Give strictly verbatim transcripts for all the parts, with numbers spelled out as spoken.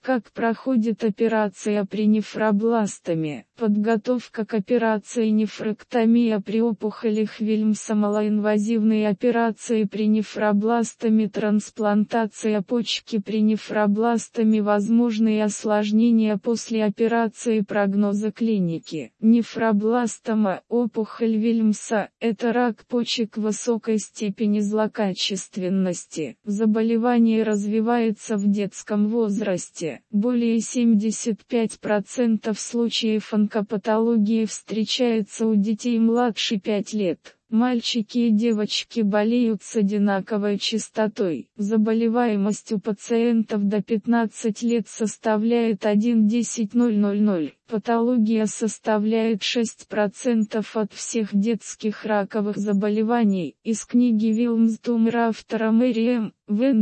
Как проходит операция при нефробластоме? Подготовка к операции нефректомия при опухолях Вильмса, малоинвазивные операции при нефробластоме, трансплантация почки при нефробластоме, возможные осложнения после операции, прогноза клиники. Нефробластома, опухоль Вильмса, это рак почек высокой степени злокачественности. Заболевание развивается в детском возрасте. Более семьдесят пять процентов случаев онкопатологии встречается у детей младше пяти лет. Мальчики и девочки болеют с одинаковой частотой. Заболеваемость у пациентов до пятнадцати лет составляет один целых десять сотых. Патология составляет шесть процентов от всех детских раковых заболеваний. Из книги Вильмс Тумор автора Мэри М.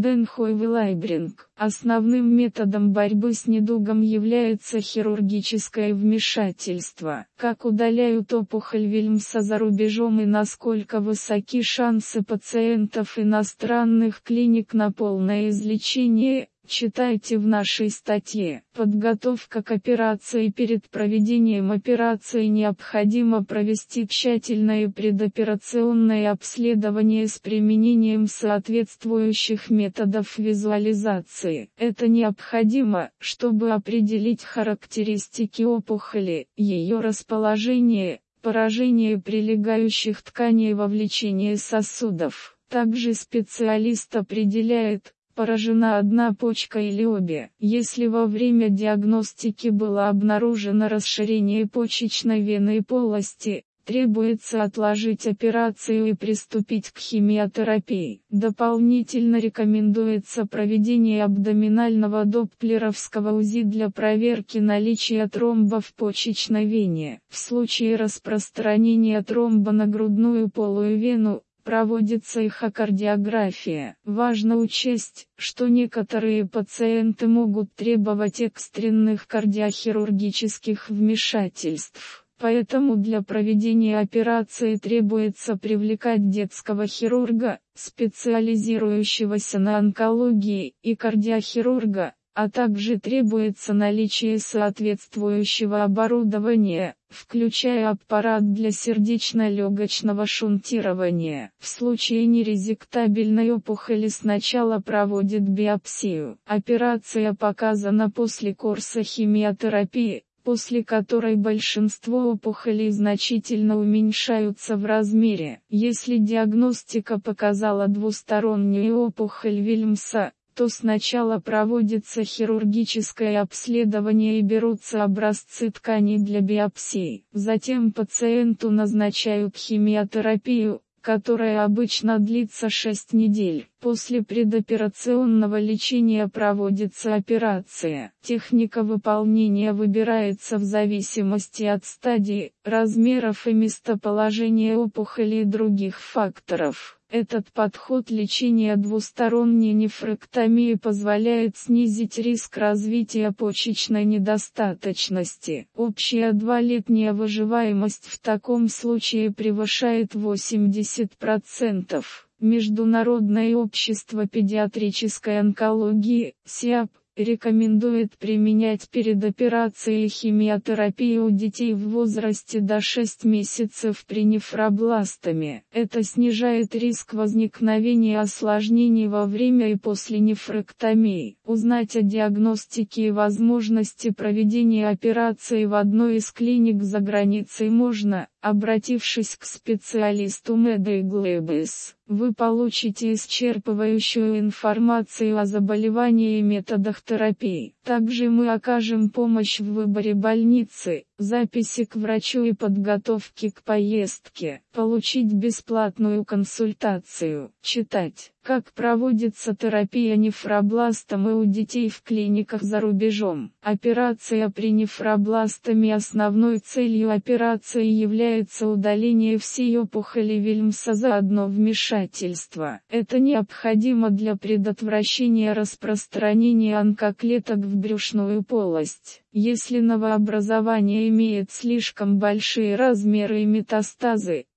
Венденхойве-Лайбринг. Основным методом борьбы с недугом является хирургическое вмешательство. Как удаляют опухоль Вильмса за рубежом и насколько высоки шансы пациентов иностранных клиник на полное излечение, читайте в нашей статье. Подготовка к операции. Перед проведением операции необходимо провести тщательное предоперационное обследование с применением соответствующих методов визуализации. Это необходимо, чтобы определить характеристики опухоли, ее расположение, поражение прилегающих тканей, вовлечение сосудов. Также специалист определяет, поражена одна почка или обе. Если во время диагностики было обнаружено расширение почечной венной полости, требуется отложить операцию и приступить к химиотерапии. Дополнительно рекомендуется проведение абдоминального допплеровского УЗИ для проверки наличия тромба в почечной вене. В случае распространения тромба на грудную полую вену, проводится эхокардиография. Важно учесть, что некоторые пациенты могут требовать экстренных кардиохирургических вмешательств. Поэтому для проведения операции требуется привлекать детского хирурга, специализирующегося на онкологии, и кардиохирурга, а также требуется наличие соответствующего оборудования, включая аппарат для сердечно-легочного шунтирования. В случае нерезектабельной опухоли сначала проводят биопсию. Операция показана после курса химиотерапии, после которой большинство опухолей значительно уменьшаются в размере. Если диагностика показала двустороннюю опухоль Вильмса, то сначала проводится хирургическое обследование и берутся образцы тканей для биопсии. Затем пациенту назначают химиотерапию, которая обычно длится шесть недель. После предоперационного лечения проводится операция. Техника выполнения выбирается в зависимости от стадии, размеров и местоположения опухоли и других факторов. Этот подход лечения двусторонней нефректомии позволяет снизить риск развития почечной недостаточности. Общая двухлетняя выживаемость в таком случае превышает восемьдесят процентов. Международное общество педиатрической онкологии, СИАП, рекомендует применять перед операцией химиотерапию у детей в возрасте до шести месяцев при нефробластоме. Это снижает риск возникновения осложнений во время и после нефректомии. Узнать о диагностике и возможности проведения операции в одной из клиник за границей можно, обратившись к специалисту Медиглэбис. Вы получите исчерпывающую информацию о заболевании и методах терапии. Также мы окажем помощь в выборе больницы, записи к врачу и подготовке к поездке. Получить бесплатную консультацию. Читать. Как проводится терапия нефробластомы у детей в клиниках за рубежом. Операция при нефробластоме. Основной целью операции является удаление всей опухоли Вильмса за одно вмешательство. Это необходимо для предотвращения распространения онкоклеток в брюшную полость. Если новообразование имеет слишком большие размеры и метастазы,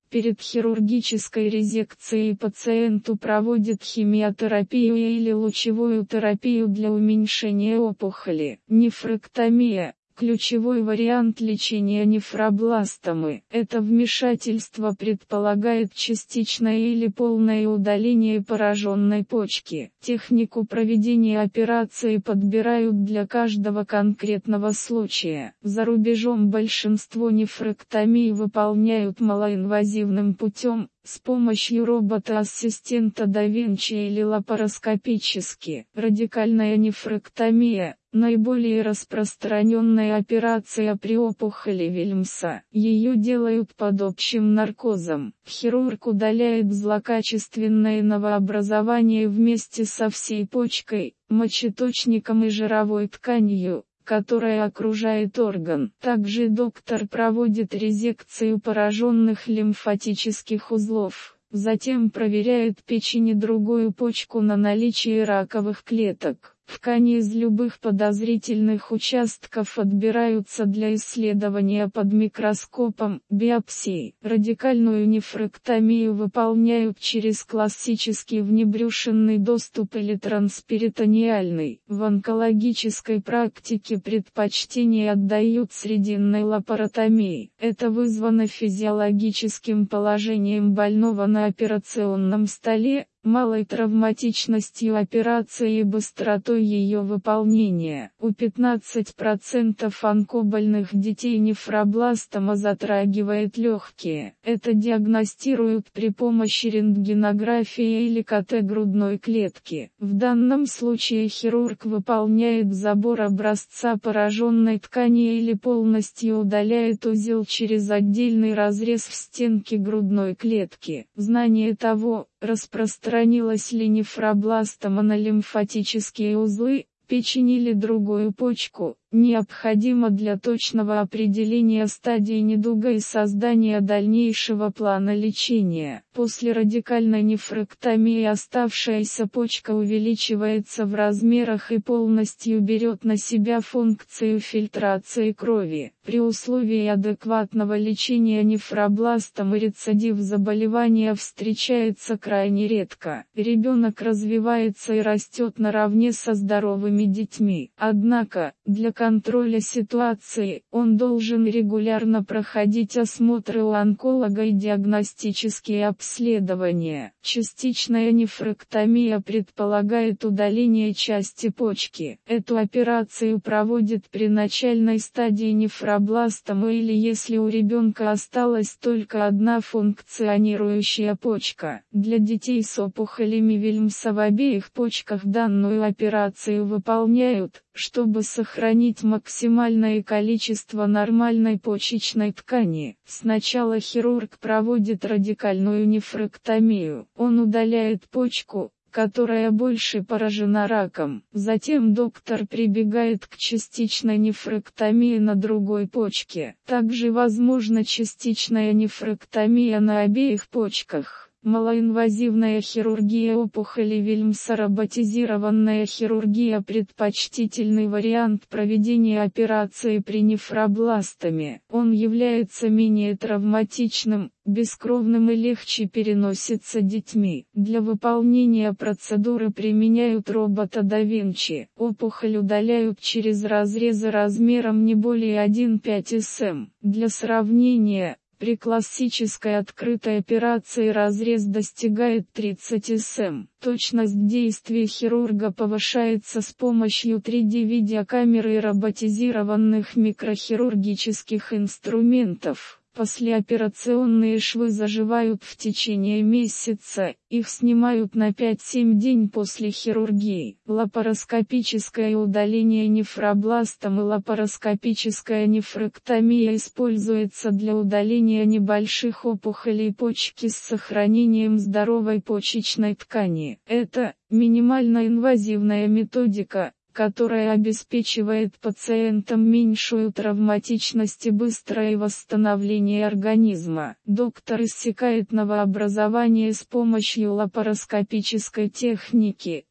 Перед хирургической резекцией пациенту проводят химиотерапию или лучевую терапию для уменьшения опухоли. Нефректомия – ключевой вариант лечения нефробластомы. Это вмешательство предполагает частичное или полное удаление пораженной почки. Технику проведения операции подбирают для каждого конкретного случая. За рубежом большинство нефректомий выполняют малоинвазивным путем, с помощью робота-ассистента да Винчи или лапароскопически. Радикальная нефректомия – наиболее распространенная операция при опухоли Вильмса. Ее делают под общим наркозом. Хирург удаляет злокачественное новообразование вместе со всей почкой, мочеточником и жировой тканью, которая окружает орган. Также доктор проводит резекцию пораженных лимфатических узлов, затем проверяет печень и другую почку на наличие раковых клеток. Ткани из любых подозрительных участков отбираются для исследования под микроскопом, биопсии. Радикальную нефректомию выполняют через классический внебрюшинный доступ или трансперитонеальный. В онкологической практике предпочтение отдают срединной лапаротомии. Это вызвано физиологическим положением больного на операционном столе, малой травматичностью операции и быстротой ее выполнения. У пятнадцати процентов онкобольных детей нефробластома затрагивает легкие. Это диагностируют при помощи рентгенографии или КТ грудной клетки. В данном случае хирург выполняет забор образца пораженной ткани или полностью удаляет узел через отдельный разрез в стенке грудной клетки. Знание того, распространилась ли нефробластома на лимфатические узлы, печень или другую почку, необходимо для точного определения стадии недуга и создания дальнейшего плана лечения. После радикальной нефректомии оставшаяся почка увеличивается в размерах и полностью берет на себя функцию фильтрации крови. При условии адекватного лечения нефробластомы рецидив заболевания встречается крайне редко. Ребенок развивается и растет наравне со здоровыми детьми. Однако, для контроля ситуации, он должен регулярно проходить осмотры у онколога и диагностические обследования. Частичная нефректомия предполагает удаление части почки. Эту операцию проводят при начальной стадии нефробластомы или если у ребенка осталась только одна функционирующая почка. Для детей с опухолями Вильмса в обеих почках данную операцию выполняют, чтобы сохранить максимальное количество нормальной почечной ткани. Сначала хирург проводит радикальную нефректомию. Он удаляет почку, которая больше поражена раком. Затем доктор прибегает к частичной нефректомии на другой почке. Также возможна частичная нефректомия на обеих почках. Малоинвазивная хирургия опухоли Вильмса. Роботизированная хирургия – предпочтительный вариант проведения операции при нефробластоме. Он является менее травматичным, бескровным и легче переносится детьми. Для выполнения процедуры применяют робота да Винчи. Опухоль удаляют через разрезы размером не более одна целая пять сантиметра. Для сравнения, при классической открытой операции разрез достигает тридцати сантиметров. Точность действий хирурга повышается с помощью три дэ видеокамеры и роботизированных микрохирургических инструментов. Послеоперационные швы заживают в течение месяца, их снимают на пять-семь дней после хирургии. Лапароскопическое удаление нефробластом и лапароскопическая нефректомия используется для удаления небольших опухолей почки с сохранением здоровой почечной ткани. Это минимально инвазивная методика, которая обеспечивает пациентам меньшую травматичность и быстрое восстановление организма. Доктор иссекает новообразование с помощью лапароскопической техники,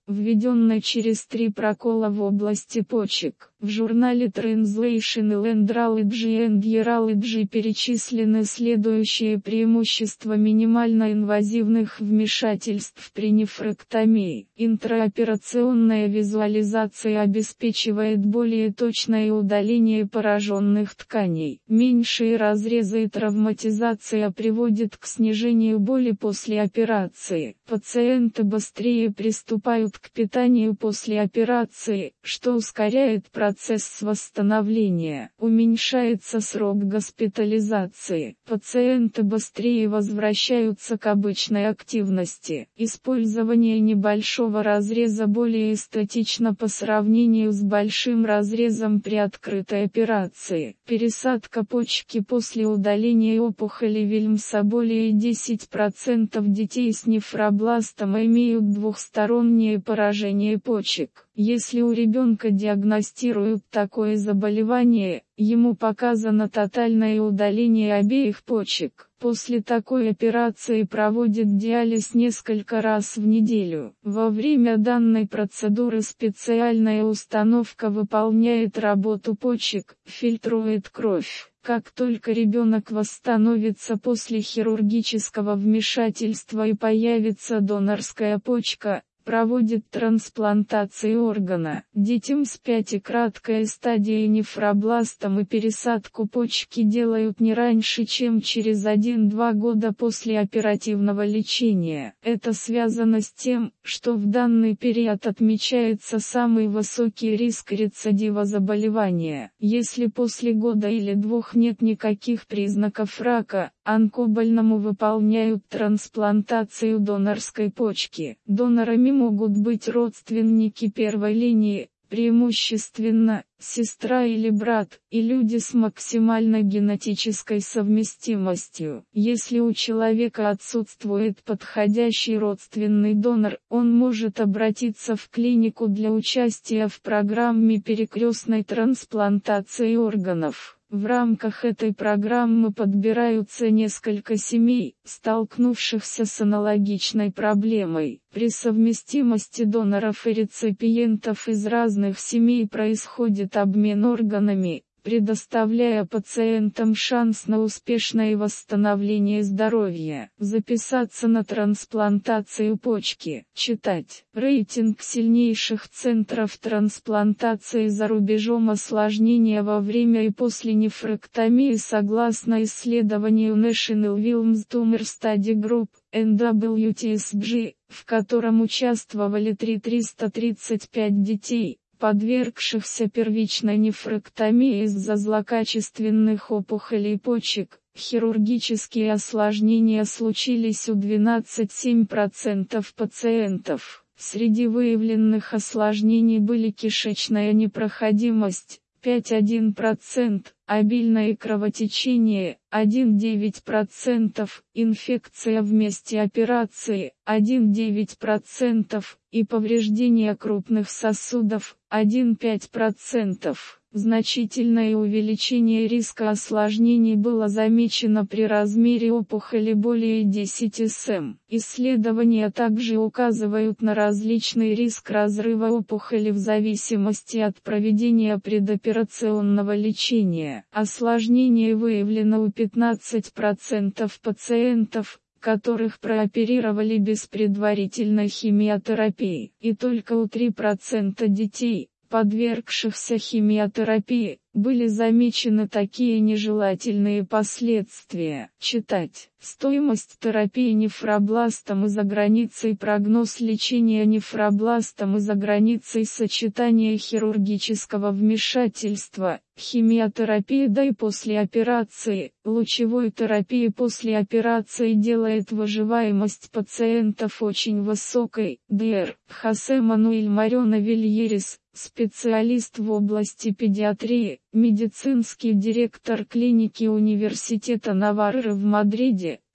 введенной через три прокола в области почек. В журнале Translational Andrology and Urology перечислены следующие преимущества минимально инвазивных вмешательств при нефректомии. Интраоперационная визуализация обеспечивает более точное удаление пораженных тканей. Меньшие разрезы и травматизация приводит к снижению боли после операции. Пациенты быстрее приступают к питанию после операции, что ускоряет процесс восстановления. Уменьшается срок госпитализации. Пациенты быстрее возвращаются к обычной активности. Использование небольшого разреза более эстетично по сравнению с большим разрезом при открытой операции. Пересадка почки после удаления опухоли Вильмса. Более десять процентов детей с нефробластом имеют двухстороннее поражение почек. Если у ребенка диагностируют такое заболевание, ему показано тотальное удаление обеих почек. После такой операции проводят диализ несколько раз в неделю. Во время данной процедуры специальная установка выполняет работу почек, фильтрует кровь. Как только ребенок восстановится после хирургического вмешательства и появится донорская почка, проводит трансплантацию органа. Детям с пятикраткой стадией нефробластом и пересадку почки делают не раньше, чем через один-два года после оперативного лечения. Это связано с тем, что в данный период отмечается самый высокий риск рецидива заболевания. Если после года или двух нет никаких признаков рака, онкобольному выполняют трансплантацию донорской почки. Донорами могут быть родственники первой линии, преимущественно, сестра или брат, и люди с максимальной генетической совместимостью. Если у человека отсутствует подходящий родственный донор, он может обратиться в клинику для участия в программе перекрестной трансплантации органов. В рамках этой программы подбираются несколько семей, столкнувшихся с аналогичной проблемой. При совместимости доноров и реципиентов из разных семей происходит обмен органами, предоставляя пациентам шанс на успешное восстановление здоровья. Записаться на трансплантацию почки. Читать. Рейтинг сильнейших центров трансплантации за рубежом. Осложнения во время и после нефректомии согласно исследованию National Wilms Tumor Study Group, эн дабл ю ти эс джи, в котором участвовали три тысячи триста тридцать пять детей, подвергшихся первичной нефректомии из-за злокачественных опухолей почек, хирургические осложнения случились у двенадцати целых семи десятых процента пациентов. Среди выявленных осложнений были кишечная непроходимость, пять целых одна десятая процента, обильное кровотечение, один целых девять десятых процента, инфекция в месте операции, один целых девять десятых процента, и повреждение крупных сосудов, один целых пять десятых процента. Значительное увеличение риска осложнений было замечено при размере опухоли более десяти сантиметров. Исследования также указывают на различный риск разрыва опухоли в зависимости от проведения предоперационного лечения. Осложнение выявлено у пятнадцати процентов пациентов, которых прооперировали без предварительной химиотерапии, и только у трёх процентов детей, подвергшихся химиотерапии, были замечены такие нежелательные последствия. Читать. Стоимость терапии нефробластом из-за границей. Прогноз лечения нефробластом из-за границей. Сочетание хирургического вмешательства, химиотерапии до и после операции, лучевой терапии после операции делает выживаемость пациентов очень высокой. Др. Хосе Мануэль Морено Вильерес, специалист в области педиатрии, медицинский директор клиники Университета Наварры в Мадриде,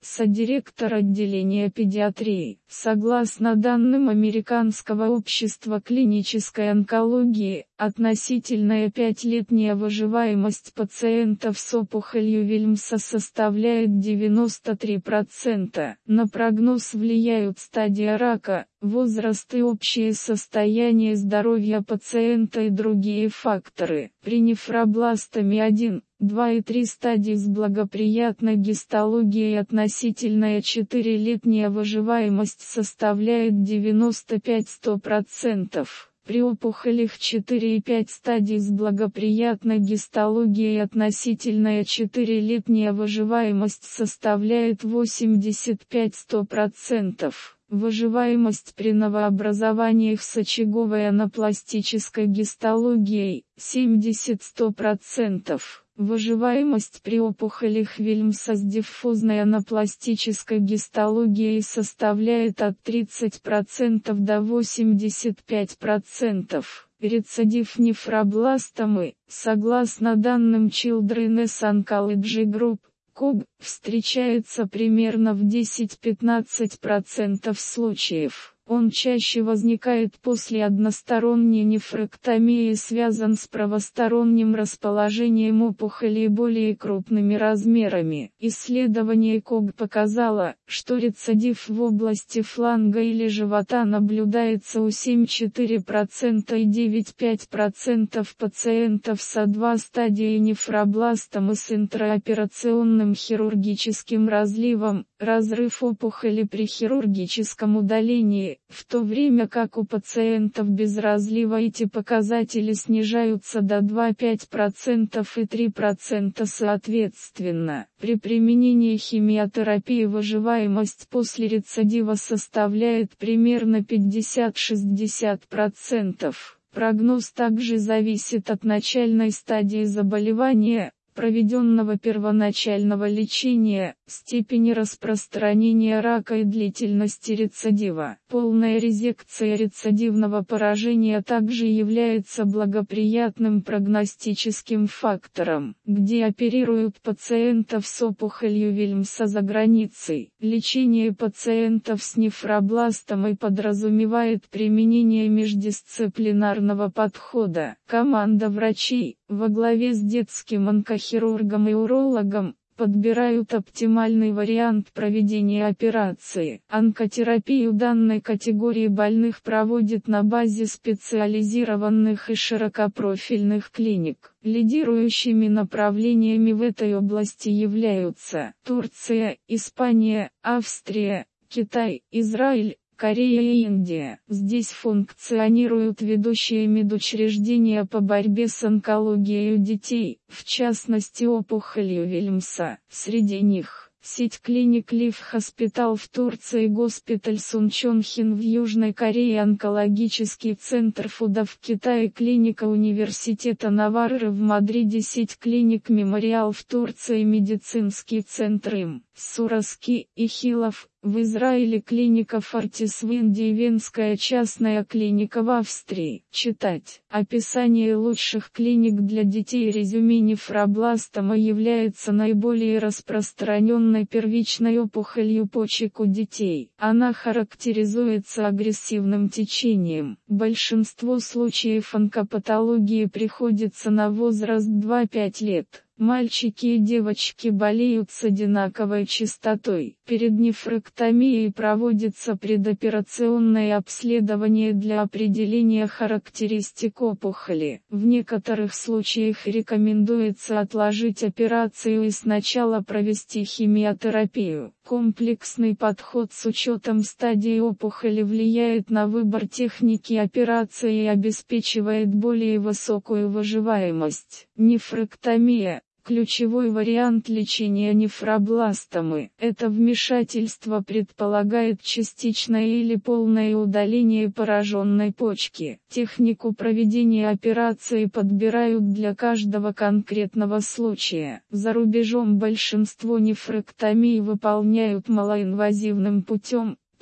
содиректор отделения педиатрии. Согласно данным Американского общества клинической онкологии, относительная пятилетняя выживаемость пациентов с опухолью Вильмса составляет девяносто три процента. На прогноз влияют стадия рака, возраст и общее состояние здоровья пациента и другие факторы. При нефробластоме один, два и три стадии с благоприятной гистологией относительная четырехлетняя выживаемость составляет девяносто пять — сто процентов. При опухолях четыре и пять стадий с благоприятной гистологией относительная четырехлетняя выживаемость составляет восемьдесят пять — сто процентов. Выживаемость при новообразованиях с очаговой анапластической гистологией – семьдесят — сто процентов. Выживаемость при опухолях Вильмса с диффузной анапластической гистологией составляет от тридцати процентов до восьмидесяти пяти процентов. Рецидив нефробластомы, согласно данным Children's Oncology Group, КОГ, встречается примерно в десять-пятнадцать процентов случаев. Он чаще возникает после односторонней нефректомии и связан с правосторонним расположением опухоли и более крупными размерами. Исследование КОГ показало, что рецидив в области фланга или живота наблюдается у семь целых четыре десятых процента и девять целых пять десятых процента пациентов с А два стадией нефробластомы с интраоперационным хирургическим разливом, разрыв опухоли при хирургическом удалении, в то время как у пациентов без разлива эти показатели снижаются до двух целых пяти десятых процента и трёх процентов соответственно. При применении химиотерапии выживаемость после рецидива составляет примерно пятьдесят — шестьдесят процентов. Прогноз также зависит от начальной стадии заболевания, проведенного первоначального лечения, степени распространения рака и длительности рецидива. Полная резекция рецидивного поражения также является благоприятным прогностическим фактором, где оперируют пациентов с опухолью Вильмса за границей. Лечение пациентов с нефробластомой подразумевает применение междисциплинарного подхода. Команда врачей, во главе с детским онкохирургом и урологом, подбирают оптимальный вариант проведения операции. Онкотерапию данной категории больных проводят на базе специализированных и широкопрофильных клиник. Лидирующими направлениями в этой области являются Турция, Испания, Австрия, Китай, Израиль, Корея и Индия. Здесь функционируют ведущие медучреждения по борьбе с онкологией детей, в частности опухолью Вильмса. Среди них сеть клиник Лив Хоспитал в Турции, Госпиталь Сунчонхин в Южной Корее, онкологический центр Фуда в Китае, клиника Университета Наварры в Мадриде, сеть клиник Мемориал в Турции, медицинский центр им. Сураски и Хилов в Израиле, клиника Фортис в Индии, Венская частная клиника в Австрии. Читать. Описание лучших клиник для детей. Резюме: нефробластома является наиболее распространенной первичной опухолью почек у детей. Она характеризуется агрессивным течением. Большинство случаев онкопатологии приходится на возраст два-пять лет. Мальчики и девочки болеют с одинаковой частотой. Перед нефректомией проводится предоперационное обследование для определения характеристик опухоли. В некоторых случаях рекомендуется отложить операцию и сначала провести химиотерапию. Комплексный подход с учетом стадии опухоли влияет на выбор техники операции и обеспечивает более высокую выживаемость. Нефректомия – ключевой вариант лечения нефробластомы. Это вмешательство предполагает частичное или полное удаление пораженной почки. Технику проведения операции подбирают для каждого конкретного случая. За рубежом большинство нефректомий выполняют малоинвазивным путем,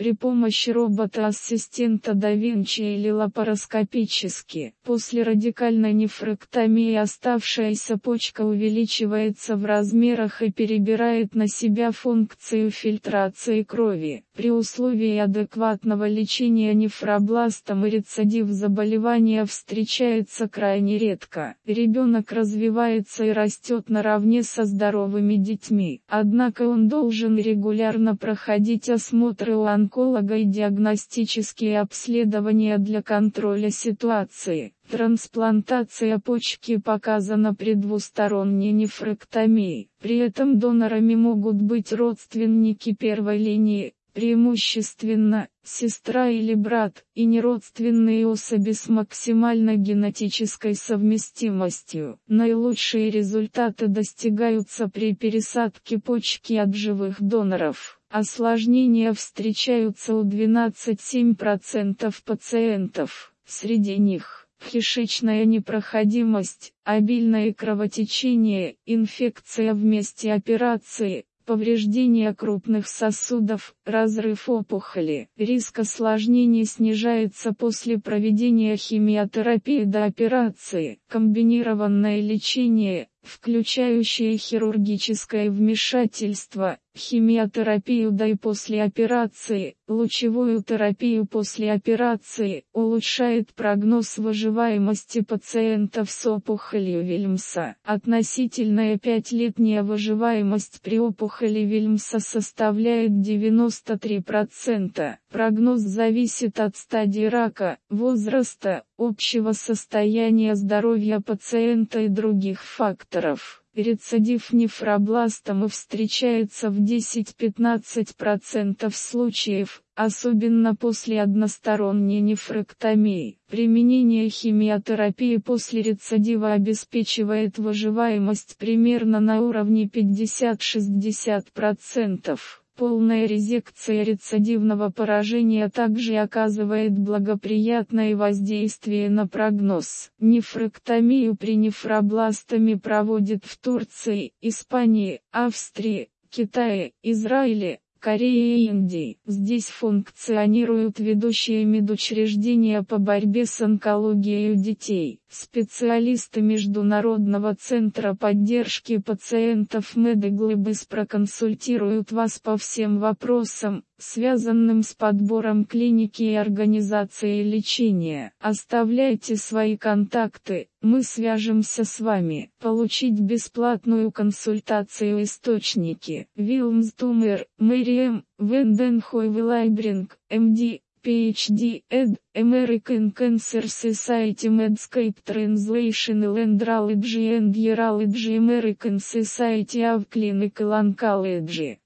при помощи робота-ассистента да Винчи или лапароскопически. После радикальной нефректомии оставшаяся почка увеличивается в размерах и перебирает на себя функцию фильтрации крови. При условии адекватного лечения нефробластом и рецидив заболевания встречается крайне редко. Ребенок развивается и растет наравне со здоровыми детьми. Однако он должен регулярно проходить осмотры у онколога и диагностические обследования для контроля ситуации. Трансплантация почки показана при двусторонней нефректомии. При этом донорами могут быть родственники первой линии, преимущественно сестра или брат, и неродственные особи с максимальной генетической совместимостью. Наилучшие результаты достигаются при пересадке почки от живых доноров. Осложнения встречаются у двенадцати семи процентов пациентов. Среди них кишечная непроходимость, обильное кровотечение, инфекция в месте операции, повреждение крупных сосудов, разрыв опухоли. Риск осложнений снижается после проведения химиотерапии до операции. Комбинированное лечение, включающее хирургическое вмешательство, химиотерапию до и после операции, лучевую терапию после операции, улучшает прогноз выживаемости пациентов с опухолью Вильмса. Относительная пятилетняя выживаемость при опухоли Вильмса составляет девяносто три процента. Прогноз зависит от стадии рака, возраста, общего состояния здоровья пациента и других факторов. Рецидив нефробластомы встречается в десяти-пятнадцати процентах случаев, особенно после односторонней нефректомии. Применение химиотерапии после рецидива обеспечивает выживаемость примерно на уровне пятьдесят-шестьдесят процентов. Полная резекция рецидивного поражения также оказывает благоприятное воздействие на прогноз. Нефректомию при нефробластоме проводят в Турции, Испании, Австрии, Китае, Израиле, Корее и Индии. Здесь функционируют ведущие медучреждения по борьбе с онкологией детей. Специалисты Международного центра поддержки пациентов Медиглобис проконсультируют вас по всем вопросам, связанным с подбором клиники и организацией лечения. Оставляйте свои контакты, мы свяжемся с вами. Получить бесплатную консультацию. Источники: Вильмс Тумер, Мэриэм, Венденхойве-Лайбринг, эм ди, пи эйч ди, эд, American Cancer Society Medscape Translational Andrology and Urology American Society of Clinical Oncology.